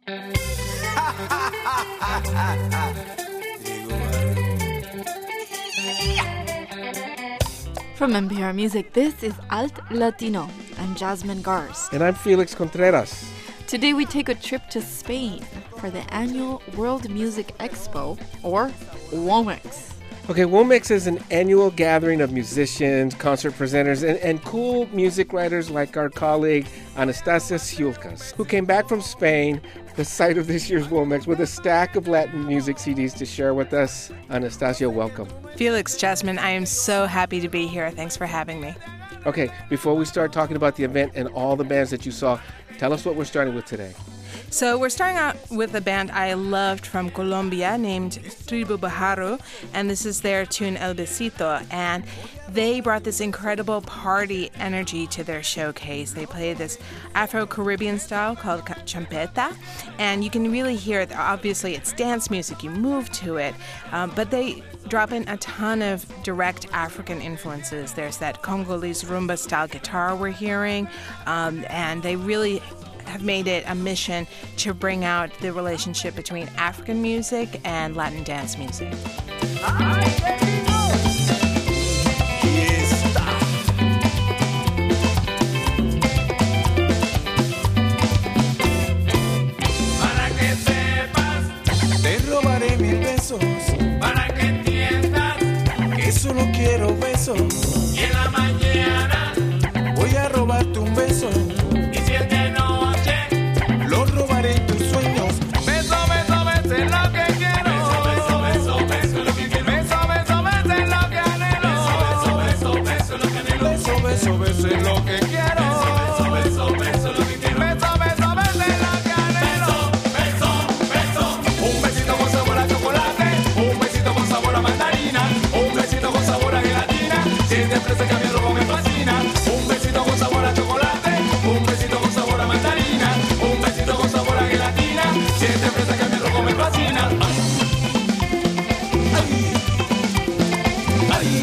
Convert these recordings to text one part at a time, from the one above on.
From NPR Music, this is Alt Latino. I'm Jasmine Garst. And I'm Felix Contreras. Today we take a trip to Spain for the annual World Music Expo, or WOMEX. Okay, WOMEX is an annual gathering of musicians, concert presenters, and cool music writers like our colleague Anastasia Siulkas, who came back from Spain, the site of this year's WOMEX, with a stack of Latin music CDs to share with us. Anastasia, welcome. Felix, Jasmine, I am so happy to be here. Thanks for having me. Okay, before we start talking about the event and all the bands that you saw, tell us what we're starting with today. So we're starting out with a band I loved from Colombia named Tribu Bajaru, and this is their tune El Besito, and they brought this incredible party energy to their showcase. They played this Afro-Caribbean style called champeta, and you can really hear it. Obviously, it's dance music. You move to it, but they drop in a ton of direct African influences. There's that Congolese rumba-style guitar we're hearing, and they really have made it a mission to bring out the relationship between African music and Latin dance music. Para que sepas, te robaré 1,000 pesos. Para que entiendas que solo quiero besos. Y en la mañana voy a robarte un beso. Y si es de noche, lo robaré en tus sueños. Beso, beso, beso es lo que quiero. Beso, beso, beso, beso es lo que quiero. Beso, beso, beso es lo que anhelo. Beso, beso, beso, beso es lo que anhelo. Beso, beso, beso es lo que quiero. Beso, beso, beso es lo que quiero. Beso, beso, beso es lo que anhelo. Beso, beso, beso. Un besito con sabor a chocolate. Un besito con sabor a mandarina. Un besito con sabor a gelatina. Si te fresa que a mí el rojo me fascina. Un besito con sabor a chocolate. Un besito con sabor a mandarina. Un besito con sabor a gelatina. Si te fresa que a mí el rojo me fascina. Ay, ay, ay.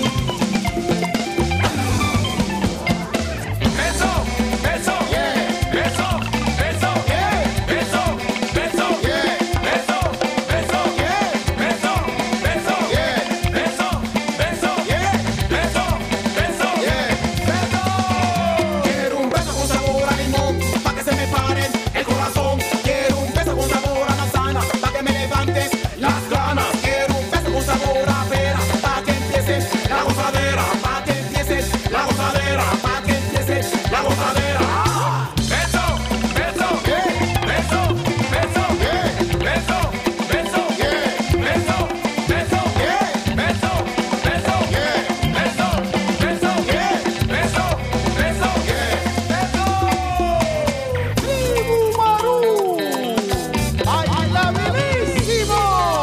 Beso, beso, yeah. Beso, beso, yeah. Beso, beso, yeah. Beso, beso, yeah. Beso, beso, yeah. Beso, beso, yeah. Beso, beso, yeah. Beso. Quiero un beso con sabor a limón, pa' que se me pare el corazón. Quiero un beso con sabor a manzana, pa' que me levantes las ganas. Quiero un beso con sabor a pera, pa' que empieces la gozadera, pa' que empieces la gozadera, pa' que empieces la gozadera. Beso, beso, yeah. Beso, beso, yeah. Beso, beso, yeah. Beso, beso, yeah. Beso, beso, yeah. Beso, beso, yeah. Beso, beso, yeah. Beso. Tribu Baru. Ay, la bellísimo.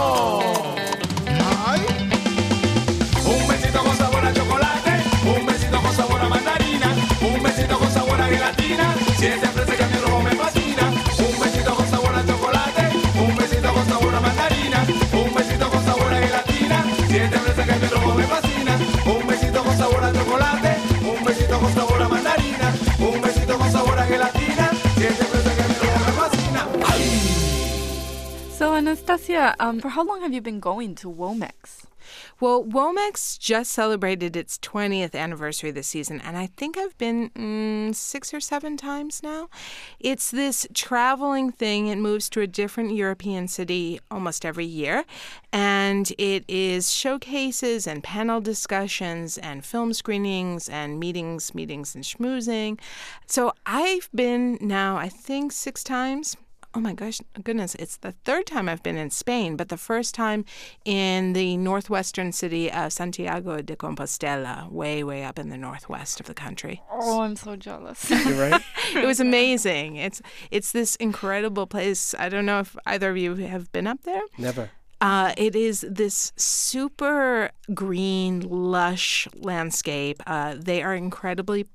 Ay. Un besito con sabor a chocolate, un besito con sabor a mandarina, un besito con sabor a gelatina, si esa fresa que a mí rojo me fascina. Un besito con sabor a chocolate, un besito con sabor a mandarina, un besito con sabor a gelatina, si esa fresa que a mí rojo me fascina. Un besito con sabor a chocolate, un besito con sabor a mandarina, un besito con sabor a gelatina, si esa fresa que a mí rojo me fascina. Ay. So, Anastasia, for how long have you been going to WOMEX? Well, WOMEX just celebrated its 20th anniversary this season, and I think I've been 6 or 7 times now. It's this traveling thing. It moves to a different European city almost every year, and it is showcases and panel discussions and film screenings and meetings and schmoozing. So I've been now, I think, 6 times. Oh my goodness, it's the 3rd time I've been in Spain, but the first time in the northwestern city of Santiago de Compostela, way, way up in the northwest of the country. Oh, I'm so jealous. You're right. It was amazing. It's this incredible place. I don't know if either of you have been up there. Never. It is this super green, lush landscape. They are incredibly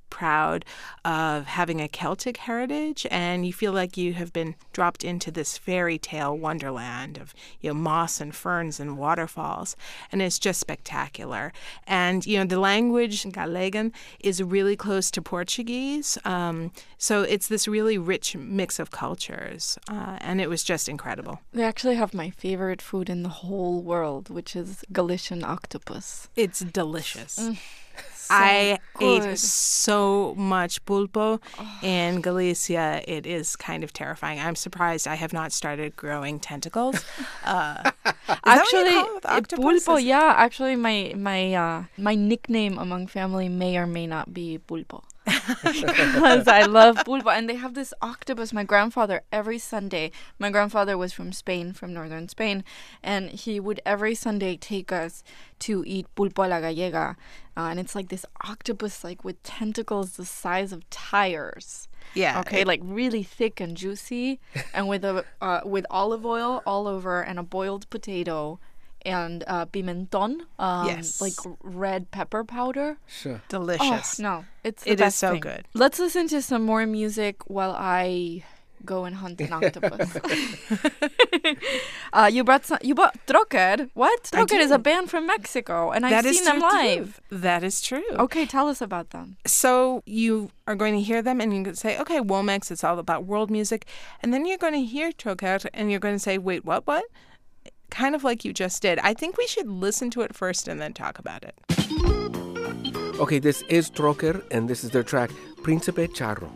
proud of having a Celtic heritage, and you feel like you have been dropped into this fairy tale wonderland of moss and ferns and waterfalls, and it's just spectacular. And the language Galegan is really close to Portuguese, so it's this really rich mix of cultures, and it was just incredible. They actually have my favorite food in the whole world, which is Galician octopus. It's delicious. I ate so much pulpo in Galicia. It is kind of terrifying. I'm surprised I have not started growing tentacles. Actually, pulpo. Yeah, actually, my nickname among family may or may not be pulpo. Because I love pulpo, and they have this octopus. My grandfather, every Sunday, my grandfather was from Spain, from northern Spain, and he would every Sunday take us to eat pulpo a la gallega, and it's like this octopus, like with tentacles the size of tires. Yeah. Okay, like really thick and juicy, and with olive oil all over, and a boiled potato. And pimentón, yes, like red pepper powder. Sure. Delicious. Oh, no, it's the best is so thing. good. Let's listen to some more music while I go and hunt an octopus. You bought Trocker. What? Trocker is a band from Mexico, and I've seen them live. That is true. Okay, tell us about them. So you are going to hear them, and you're going to say, okay, Womex, it's all about world music. And then you're going to hear Trocker, and you're going to say, wait, what? Kind of like you just did. I think we should listen to it first and then talk about it. Okay, this is Trocker, and this is their track, Príncipe Charro.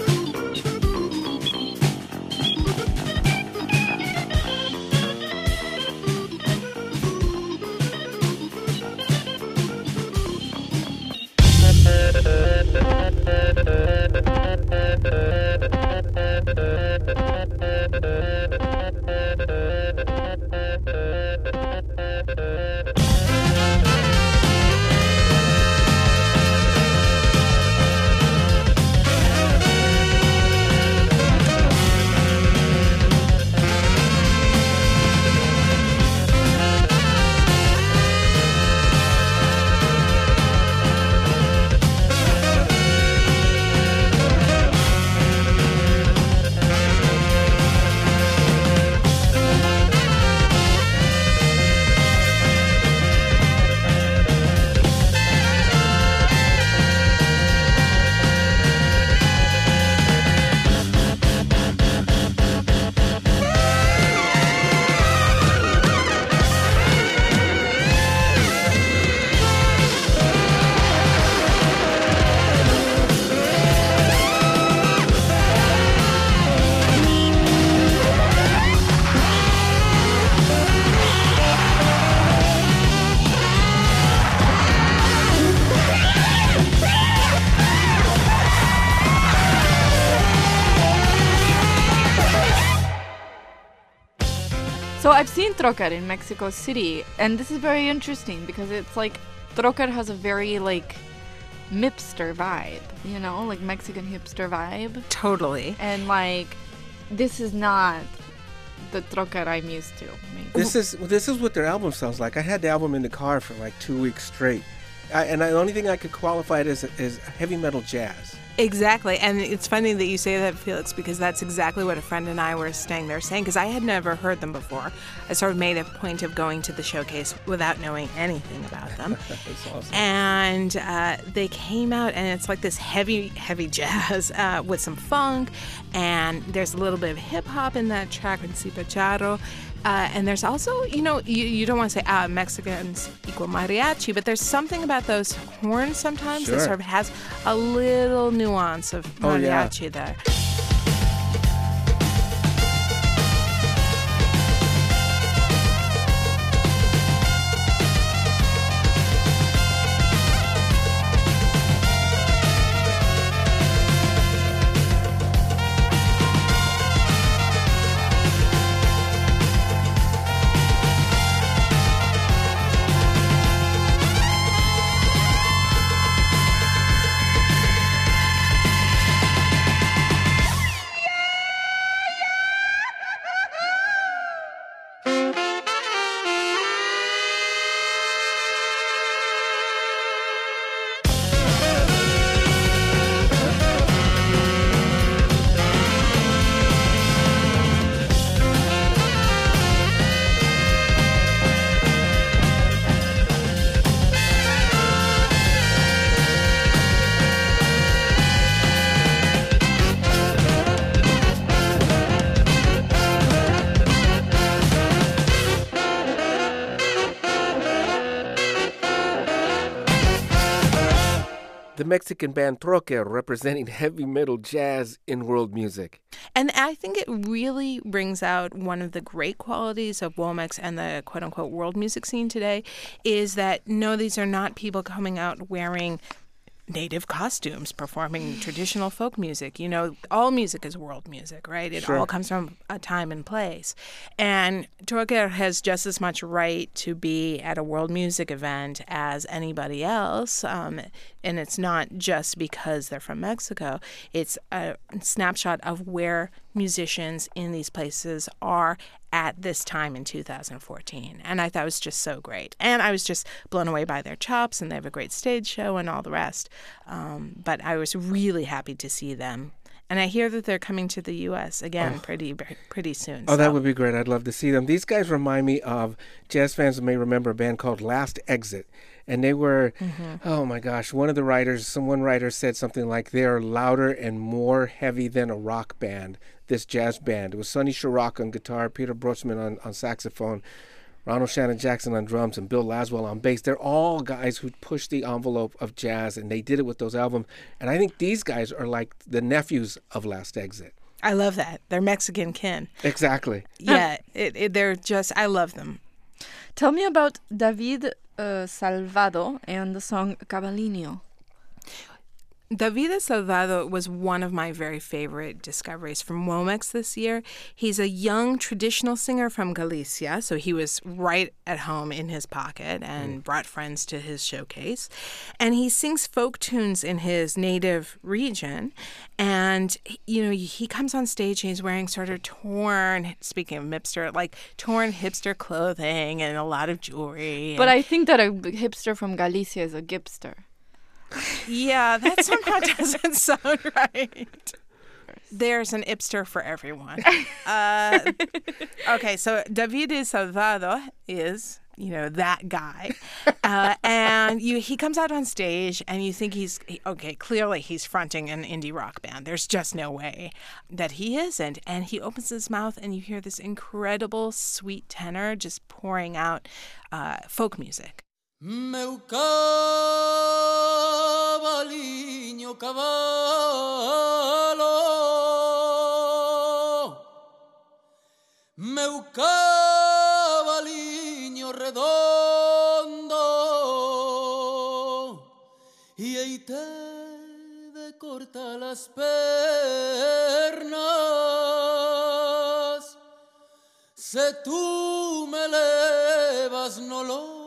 So I've seen Trocker in Mexico City, and this is very interesting because it's like Trocker has a very like hipster vibe, like Mexican hipster vibe. Totally. And like this is not the Trocker I'm used to. Maybe. This is what their album sounds like. I had the album in the car for like 2 weeks straight. The only thing I could qualify it is heavy metal jazz. Exactly. And it's funny that you say that, Felix, because that's exactly what a friend and I were staying there saying, because I had never heard them before. I sort of made a point of going to the showcase without knowing anything about them. That's awesome. And they came out, and it's like this heavy, heavy jazz with some funk, and there's a little bit of hip-hop in that track, Príncipe Charro. And there's also, you don't want to say, Mexicans equal mariachi, but there's something about those horns sometimes that sort of has a little nuance of mariachi there. The Mexican band Trocker representing heavy metal jazz in world music. And I think it really brings out one of the great qualities of Womex and the quote-unquote world music scene today is that, no, these are not people coming out wearing native costumes performing traditional folk music. You know, all music is world music, right? It all comes from a time and place. And Trocker has just as much right to be at a world music event as anybody else. And it's not just because they're from Mexico. It's a snapshot of where musicians in these places are at this time in 2014. And I thought it was just so great. And I was just blown away by their chops, and they have a great stage show and all the rest. But I was really happy to see them. And I hear that they're coming to the U.S. again pretty soon. Oh, so. That would be great. I'd love to see them. These guys remind me of, jazz fans may remember a band called Last Exit. And they were, oh my gosh, one writer said something like, they're louder and more heavy than a rock band, this jazz band. It was Sonny Sharrock on guitar, Peter Brochman on saxophone, Ronald Shannon Jackson on drums, and Bill Laswell on bass. They're all guys who pushed the envelope of jazz, and they did it with those albums. And I think these guys are like the nephews of Last Exit. I love that. They're Mexican kin. Exactly. Yeah, they're just, I love them. Tell me about David Salvado and the song Cabalino. David Salvado was one of my very favorite discoveries from Womex this year. He's a young traditional singer from Galicia, so he was right at home in his pocket and brought friends to his showcase. And he sings folk tunes in his native region. And, you know, he comes on stage and he's wearing sort of torn, speaking of hipster, like torn hipster clothing and a lot of jewelry. But I think that a hipster from Galicia is a gipster. Yeah, that somehow doesn't sound right. There's an hipster for everyone. Okay, so David Salvado is, you know, that guy. And he comes out on stage and you think clearly he's fronting an indie rock band. There's just no way that he isn't. And he opens his mouth and you hear this incredible sweet tenor just pouring out folk music. Meu cavaliño, cavallo, meu cavaliño redondo, y ahí te de corta las pernas, se tú me elevas no lo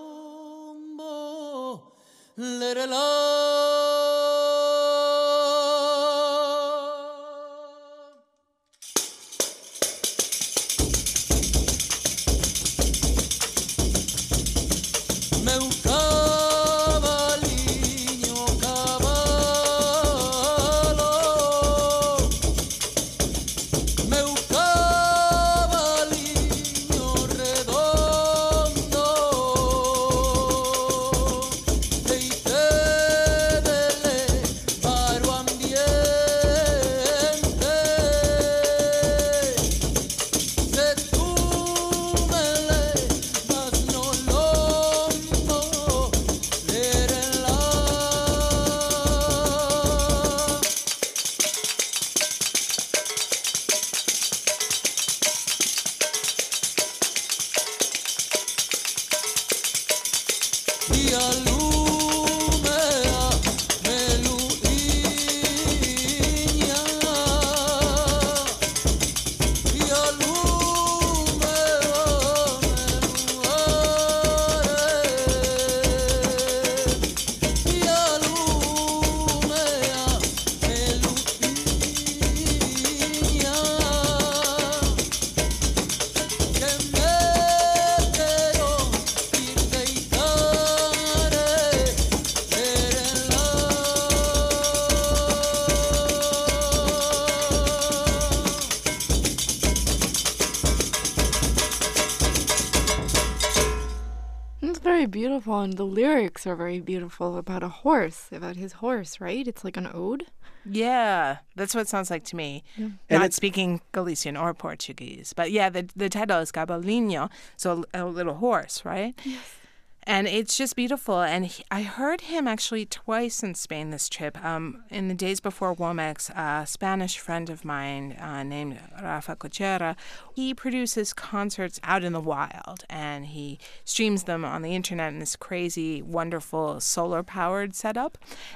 meu cavaliño, cavallo, meu cavaliño redondo, Beautiful, and the lyrics are very beautiful about his horse, right? It's like an ode. Yeah, that's what it sounds like to me. Yeah. Not speaking Galician or Portuguese, but yeah, the title is Cabalino, so a little horse, right? Yes. And it's just beautiful. And I heard him actually twice in Spain this trip. In the days before Womex, a Spanish friend of mine named Rafa Cochera, he produces concerts out in the wild, and he streams them on the internet in this crazy, wonderful solar-powered setup.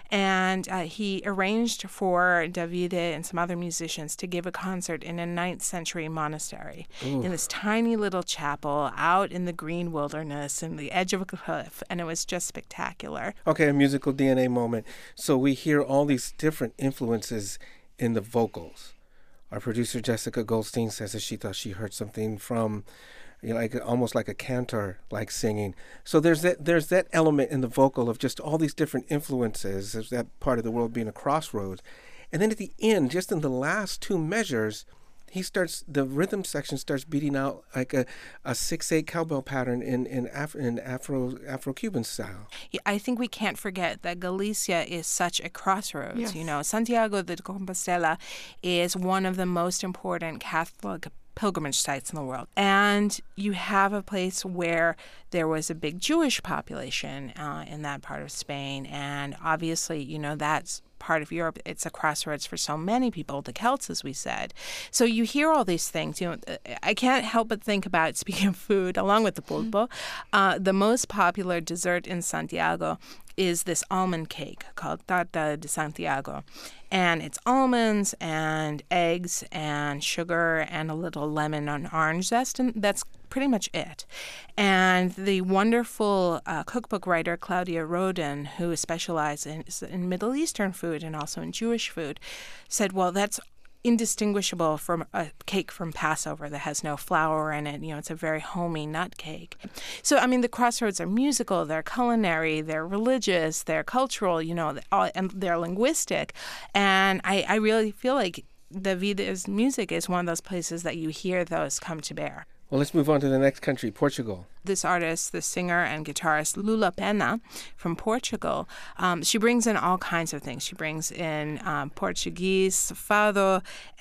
And he arranged for Davide and some other musicians to give a concert in a 9th century monastery in this tiny little chapel out in the green wilderness in the edge of a cliff, and it was just spectacular. Okay, a musical DNA moment. So we hear all these different influences in the vocals. Our producer Jessica Goldstein says that she thought she heard something from, like almost like a cantor, like singing. So there's that element in the vocal of just all these different influences. There's that part of the world being a crossroads, and then at the end, just in the last 2 measures, the rhythm section starts beating out like a 6/8 cowbell pattern in Afro-Cuban style. I think we can't forget that Galicia is such a crossroads. Yes. You know, Santiago de Compostela is one of the most important Catholic pilgrimage sites in the world. And you have a place where there was a big Jewish population in that part of Spain. And obviously, you know, that's part of Europe. It's a crossroads for so many people, the Celts, as we said. So you hear all these things. You know, I can't help but think about, speaking of food, along with the pulpo, the most popular dessert in Santiago is this almond cake called Tarta de Santiago. And it's almonds and eggs and sugar and a little lemon and orange zest, and that's pretty much it. And the wonderful cookbook writer Claudia Roden, who specializes in Middle Eastern food and also in Jewish food, said, well, that's indistinguishable from a cake from Passover that has no flour in it. You know, it's a very homey nut cake. So, I mean, the crossroads are musical, they're culinary, they're religious, they're cultural, you know, and they're linguistic. And I really feel like Davide's music is one of those places that you hear those come to bear. Well, let's move on to the next country, Portugal. This artist, the singer and guitarist Lula Pena from Portugal, she brings in all kinds of things. She brings in Portuguese fado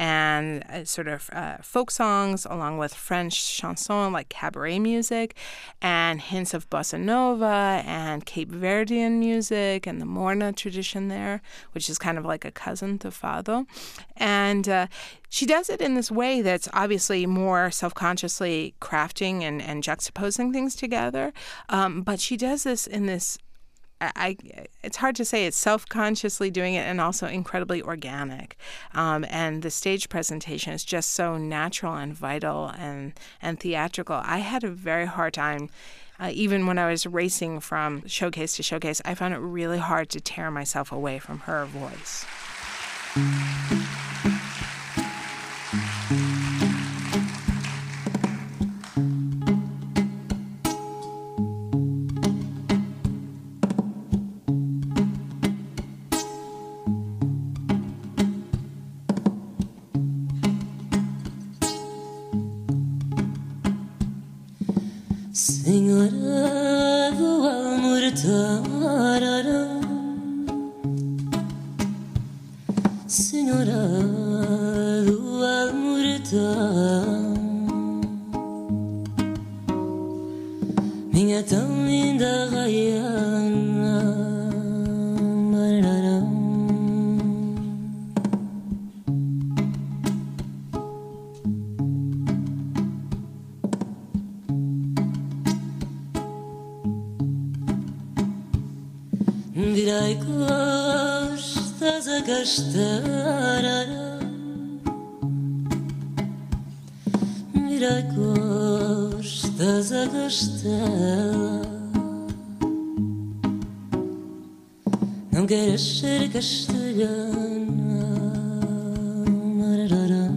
and sort of folk songs, along with French chanson, like cabaret music, and hints of bossa nova and Cape Verdean music and the Morna tradition there, which is kind of like a cousin to fado. And she does it in this way that's obviously more self-consciously crafting and juxtaposing things together. But she does this in this, it's hard to say, it's self-consciously doing it and also incredibly organic. And the stage presentation is just so natural and vital and theatrical. I had a very hard time, even when I was racing from showcase to showcase, I found it really hard to tear myself away from her voice. Senhora do amor tarará, Senhora do amor tarará, minha tão linda Raiana, marará. Direi que estás a gastar, direi que estás a gastar. Não queres ser castelhana, marará.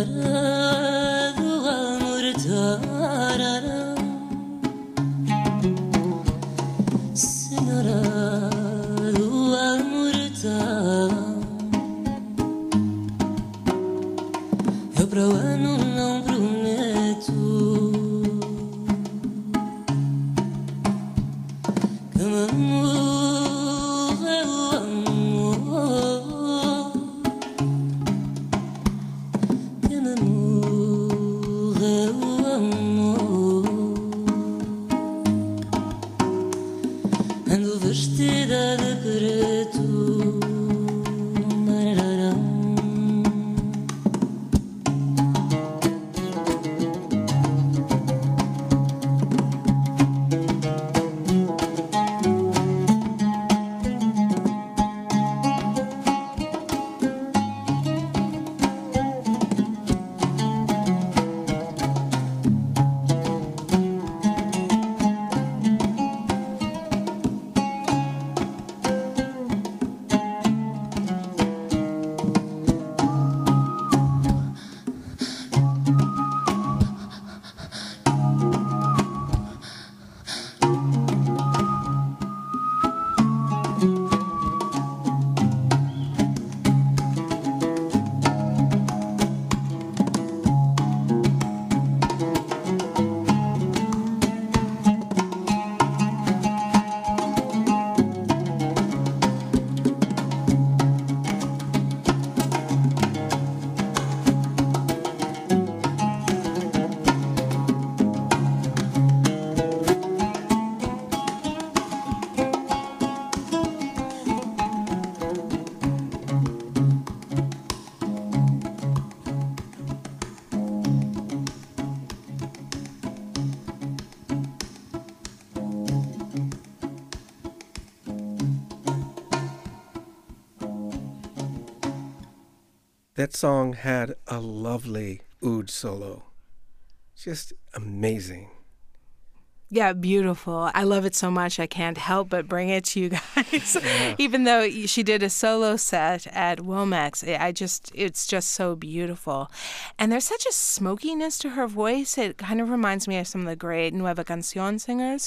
Eu para o ano não prometo que me morre o amor, que me morre o amor. Ando vestida de preto. That song had a lovely oud solo. Just amazing. Yeah, beautiful. I love it so much I can't help but bring it to you guys. Yeah. Even though she did a solo set at Womex, it's just so beautiful. And there's such a smokiness to her voice. It kind of reminds me of some of the great Nueva Canción singers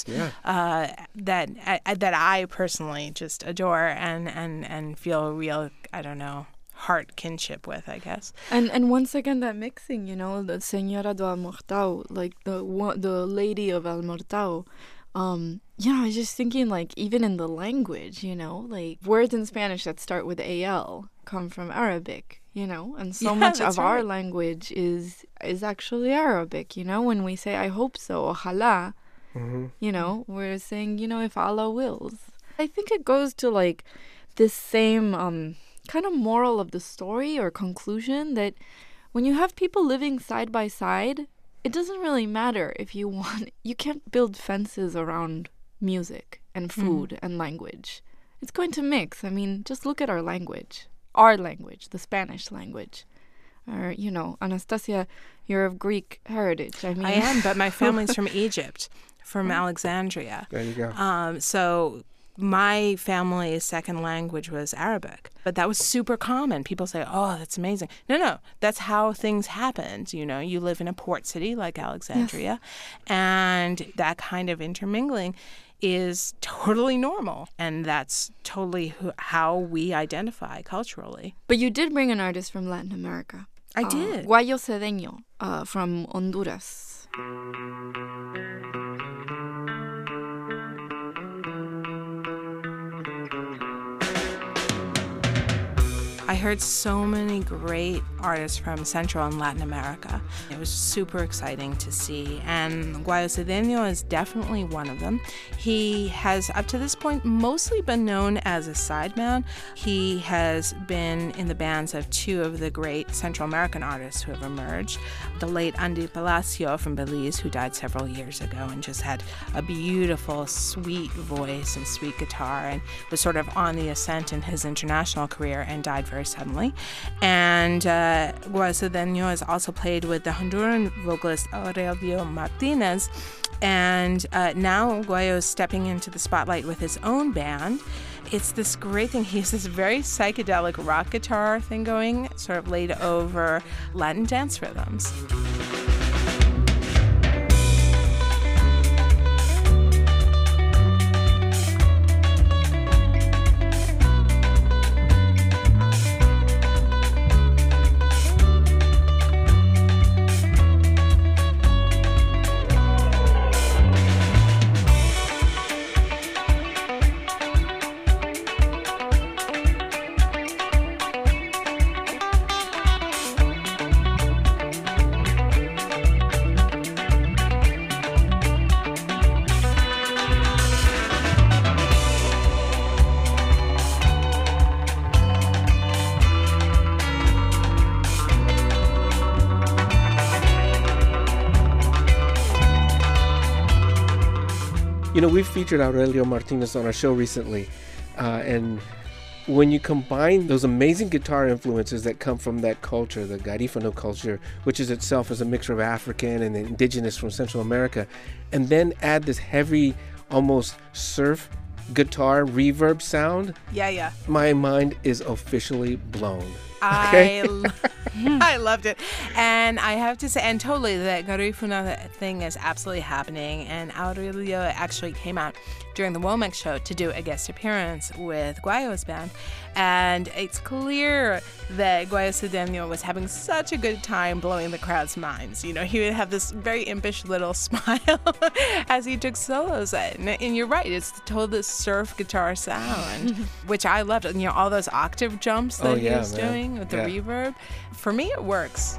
that I personally just adore and feel real, I don't know, heart kinship with, I guess. And once again, that mixing, you know, the Señora do Almortao, like the lady of Almortao. I was just thinking, like, even in the language, you know, like words in Spanish that start with AL come from Arabic, you know, and so much of our language is actually Arabic, you know, when we say I hope so, ojalá, you know, we're saying, you know, if Allah wills. I think it goes to like this same kind of moral of the story or conclusion that when you have people living side by side, it doesn't really matter if you can't build fences around music and food and language. It's going to mix. I mean, just look at our language, the Spanish language. Or, you know, Anastasia, you're of Greek heritage. I mean, I am, but my family's from Egypt, from Alexandria. There you go. So my family's second language was Arabic, but that was super common. People say, oh, that's amazing. No, that's how things happened. You know, you live in a port city like Alexandria, and that kind of intermingling is totally normal, and that's totally how we identify culturally. But you did bring an artist from Latin America. I did. Guayo Cedeño from Honduras. I heard so many great artists from Central and Latin America. It was super exciting to see, and Guayo Cedeño is definitely one of them. He has, up to this point, mostly been known as a sideman. He has been in the bands of two of the great Central American artists who have emerged. The late Andy Palacio from Belize, who died several years ago and just had a beautiful, sweet voice and sweet guitar, and was sort of on the ascent in his international career and died very suddenly. And Guayo Cedeño has also played with the Honduran vocalist Aurelio Martinez. And now Guayo is stepping into the spotlight with his own band. it's this great thing. He has this very psychedelic rock guitar thing going, sort of laid over Latin dance rhythms. You know, we've featured Aurelio Martinez on our show recently, and when you combine those amazing guitar influences that come from that culture, the Garifano culture, which is itself as a mixture of African and indigenous from Central America, and then add this heavy, almost surf guitar reverb sound, Yeah. my mind is officially blown. I loved it. And I have to say, and totally, the Garifuna thing is absolutely happening. And Aurelio actually came out during the Womack show to do a guest appearance with Guayo's band. And it's clear that Guayo Cedeño was having such a good time blowing the crowd's minds. You know, he would have this very impish little smile as he took solos. And you're right, it's totally this surf guitar sound, which I loved. You know, all those octave jumps that he was doing with the reverb. For me, it works.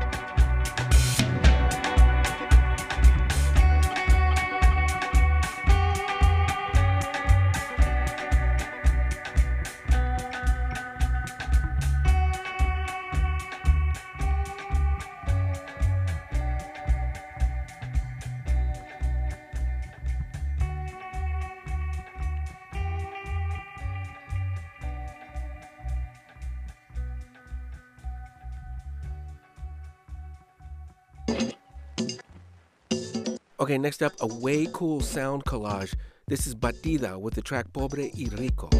Okay, next up, a way cool sound collage. This is Batida with the track Pobre y Rico.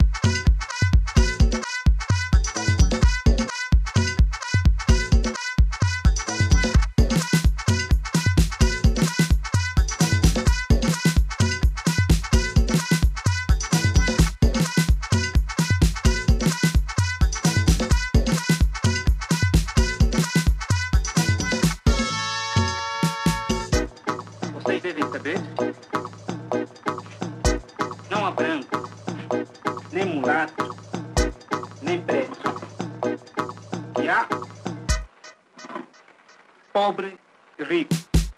Não há branco, nem mulato, nem preto. E há pobre e rico.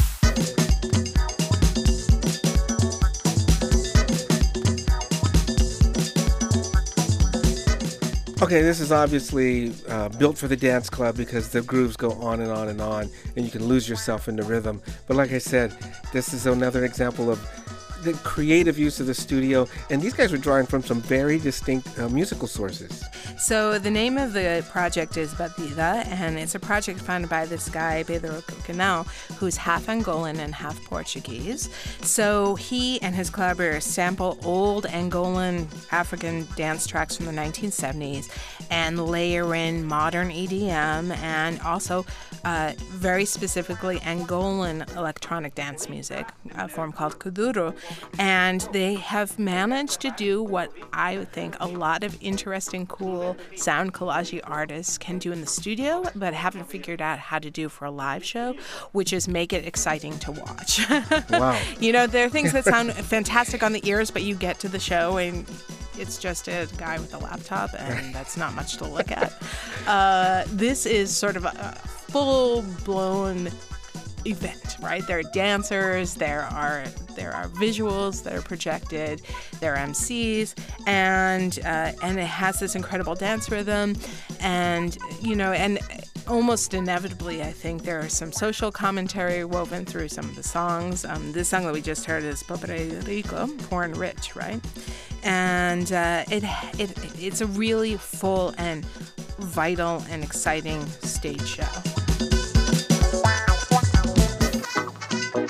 Okay, this is obviously built for the dance club because the grooves go on and on and on, and you can lose yourself in the rhythm. But like I said, this is another example of the creative use of the studio, and these guys were drawing from some very distinct musical sources. So the name of the project is Batida, and it's a project founded by this guy, Pedro Coquenel, who's half Angolan and half Portuguese. So he and his collaborators sample old Angolan African dance tracks from the 1970s and layer in modern EDM and also very specifically Angolan electronic dance music, a form called kuduro. And they have managed to do what I think a lot of interesting, cool sound collage artists can do in the studio, but haven't figured out how to do for a live show, which is make it exciting to watch. Wow. You know, there are things that sound fantastic on the ears, but you get to the show and it's just a guy with a laptop, and that's not much to look at. This is sort of a full-blown event, right? There are dancers, there are visuals that are projected, there are MCs, and it has this incredible dance rhythm, and you know, and almost inevitably, I think there are some social commentary woven through some of the songs. This song that we just heard is Pobre Rico, Poor and Rich, right? And it's a really full and vital and exciting stage show.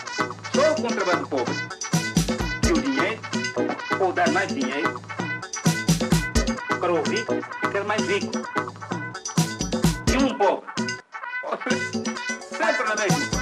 Sou contra o pobre. E o dinheiro, ou dar mais dinheiro, para o rico, quer mais rico. E pobre. Sempre na mesma.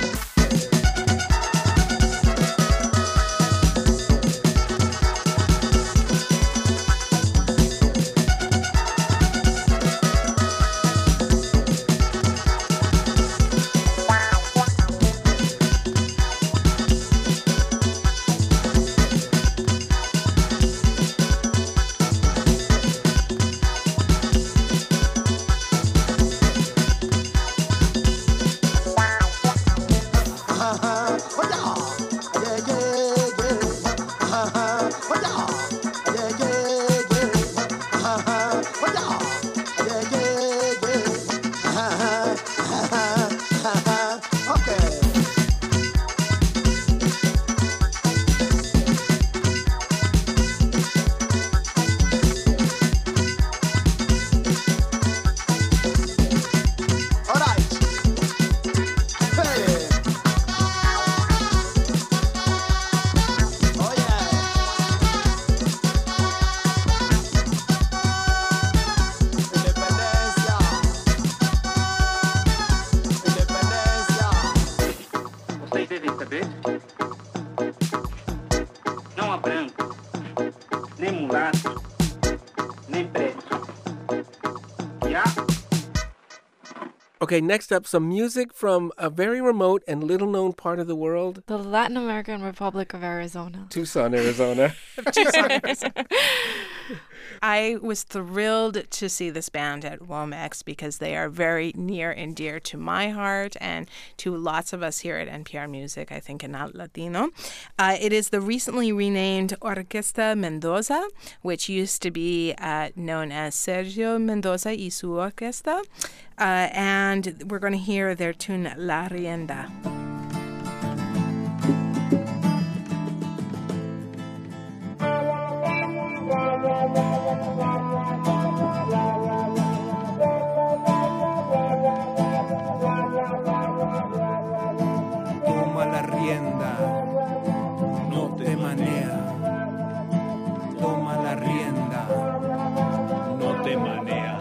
Okay, next up, some music from a very remote and little-known part of the world. The Latin American Republic of Arizona. Tucson, Arizona. Tucson, Arizona. I was thrilled to see this band at WOMEX because they are very near and dear to my heart and to lots of us here at NPR Music, I think, in Alt Latino. It is the recently renamed Orquesta Mendoza, which used to be known as Sergio Mendoza y su Orquesta. And we're going to hear their tune La Rienda. Toma la rienda, no te manea. Toma la rienda, no te manea.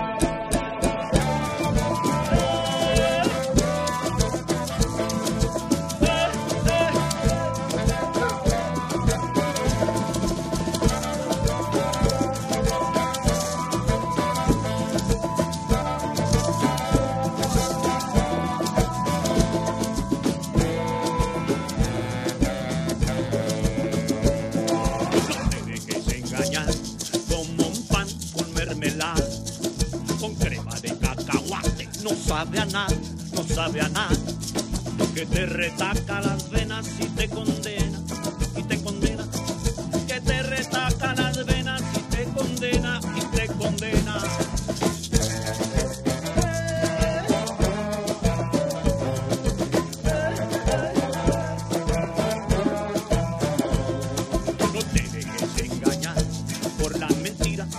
No sabe a nada, no sabe a nada, que te retaca las venas y te condena, que te retaca las venas y te condena, No te dejes engañar por la mentira,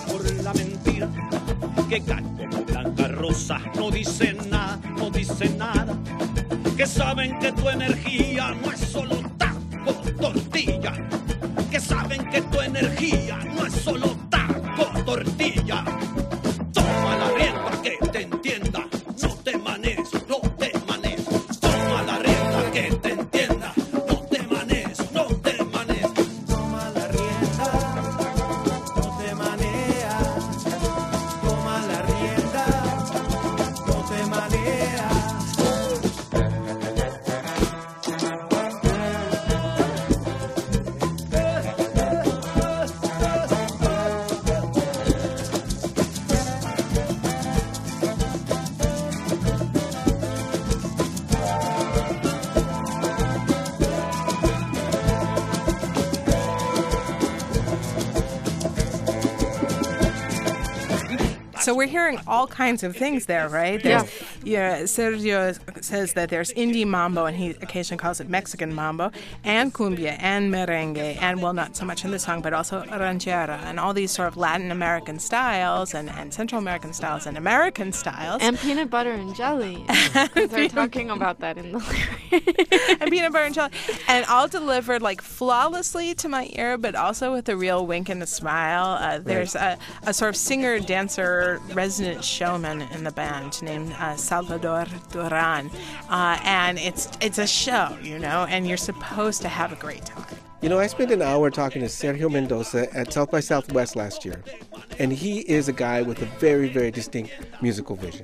que cae como blanca rosa, no dice nada, que saben que tu energía no es solo taco, tortilla, que saben que tu energía no es solo taco, tortilla. Toma la rienda que te entienda, no te manees, toma la rienda que te entienda, no te manees. Toma la rienda, no te maneas. Toma la rienda, no te maneas. So we're hearing all kinds of things there, right? Yeah, Sergio says that there's indie mambo, and he occasionally calls it Mexican mambo, and cumbia, and merengue, and, well, not so much in the song, but also ranchera, and all these sort of Latin American styles, and Central American styles, and American styles. And peanut butter and jelly. They're talking about that in the lyrics. And peanut butter and jelly. And all delivered, like, flawlessly to my ear, but also with a real wink and a smile. There's a sort of singer-dancer resident showman in the band named Salvador Duran. And it's a show, you know, and you're supposed to have a great time. You know, I spent an hour talking to Sergio Mendoza at South by Southwest last year, and he is a guy with a very, very distinct musical vision.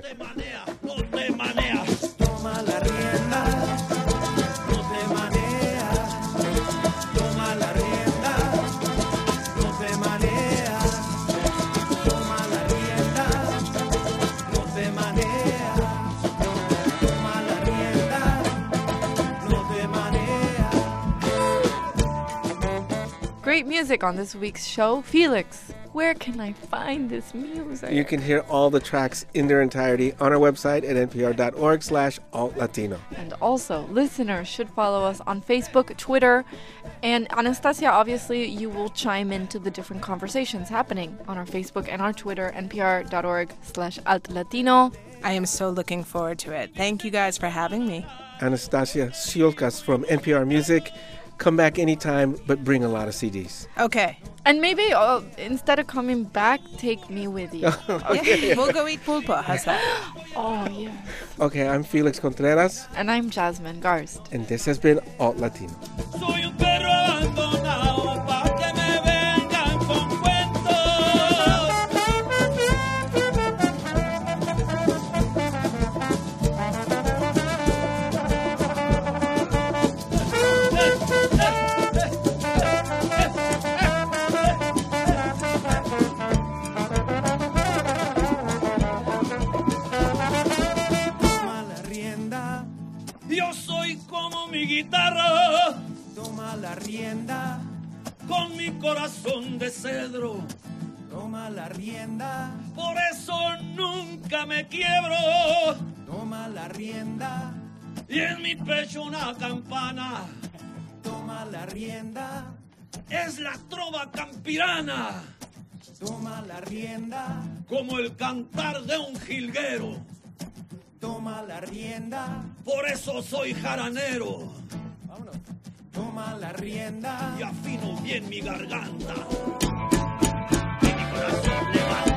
Great music on this week's show. Felix, where can I find this music? You can hear all the tracks in their entirety on our website at npr.org/altlatino. And also, listeners should follow us on Facebook, Twitter, and Anastasia, obviously, you will chime into the different conversations happening on our Facebook and our Twitter, npr.org/altlatino. I am so looking forward to it. Thank you guys for having me. Anastasia Siolkas from NPR Music. Come back anytime, but bring a lot of CDs. Okay. And maybe instead of coming back, take me with you. Okay. We'll go eat pulpo. How's that? Oh, yeah. Okay, I'm Felix Contreras. And I'm Jasmine Garst. And this has been Alt Latino. Soy un perro abandonado pa' que me vengan con guitarra, toma la rienda, con mi corazón de cedro, toma la rienda, por eso nunca me quiebro, toma la rienda, y en mi pecho una campana, toma la rienda, es la trova campirana, toma la rienda, como el cantar de un jilguero. Toma la rienda, por eso soy jaranero. Vámonos. Toma la rienda y afino bien mi garganta. Y mi corazón levanta.